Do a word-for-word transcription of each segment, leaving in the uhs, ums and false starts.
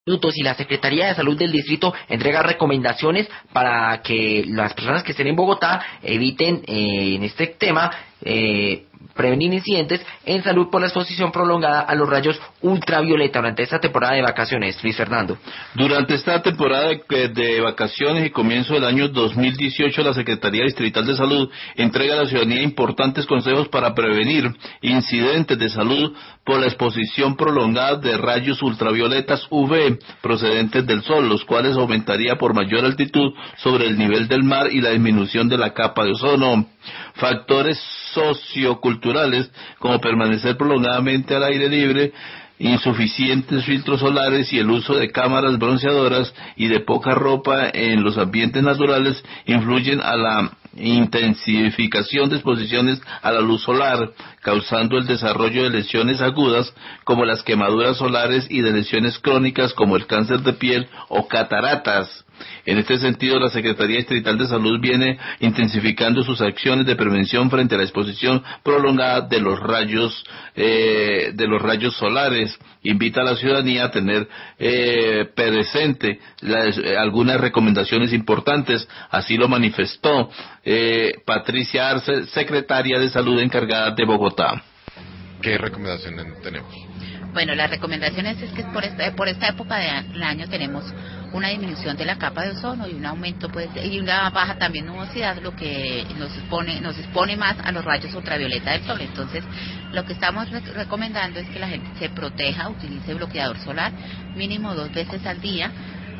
minutos y la Secretaría de Salud del Distrito entrega recomendaciones para que las personas que estén en Bogotá eviten eh, en este tema eh, prevenir incidentes en salud por la exposición prolongada a los rayos ultravioleta durante esta temporada de vacaciones. Luis Fernando. Durante esta temporada de, de vacaciones y comienzo del año dos mil dieciocho, la Secretaría Distrital de Salud entrega a la ciudadanía importantes consejos para prevenir incidentes de salud por la exposición prolongada de rayos ultravioletas U V procedentes del sol, los cuales aumentaría por mayor altitud sobre el nivel del mar y la disminución de la capa de ozono. Factores socioculturales como permanecer prolongadamente al aire libre, insuficientes filtros solares y el uso de cámaras bronceadoras y de poca ropa en los ambientes naturales influyen a la intensificación de exposiciones a la luz solar, causando el desarrollo de lesiones agudas como las quemaduras solares y de lesiones crónicas como el cáncer de piel o cataratas. En este sentido, la Secretaría Distrital de Salud viene intensificando sus acciones de prevención frente a la exposición prolongada de los rayos eh, de los rayos solares. Invita a la ciudadanía a tener eh, presente las, eh, algunas recomendaciones importantes. Así lo manifestó eh, Patricia Arce, secretaria de Salud encargada de Bogotá. ¿Qué recomendaciones tenemos? Bueno, las recomendaciones es que por esta, por esta época del año tenemos una disminución de la capa de ozono y un aumento pues y una baja también nubosidad, lo que nos expone, nos expone más a los rayos ultravioleta del sol. Entonces, lo que estamos rec- recomendando es que la gente se proteja, utilice bloqueador solar mínimo dos veces al día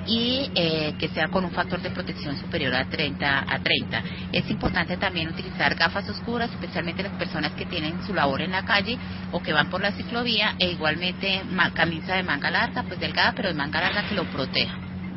y eh, que sea con un factor de protección superior a treinta. Es importante también utilizar gafas oscuras, especialmente las personas que tienen su labor en la calle o que van por la ciclovía, e igualmente ma- camisa de manga larga, pues delgada, pero de manga larga que lo proteja.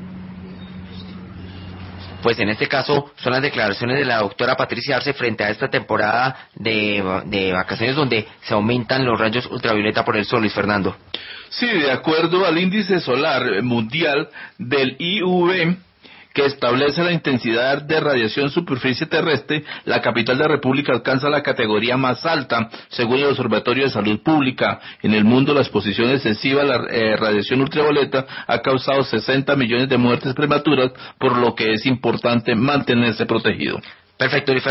Pues en este caso son las declaraciones de la doctora Patricia Arce frente a esta temporada de, de vacaciones donde se aumentan los rayos ultravioleta por el sol, Luis Fernando. Sí, de acuerdo al índice solar mundial del I U V, que establece la intensidad de radiación superficie terrestre, la capital de la República alcanza la categoría más alta, según el Observatorio de Salud Pública. En el mundo, la exposición excesiva a la eh, radiación ultravioleta ha causado sesenta millones de muertes prematuras, por lo que es importante mantenerse protegido. Perfecto, Luis Fernando.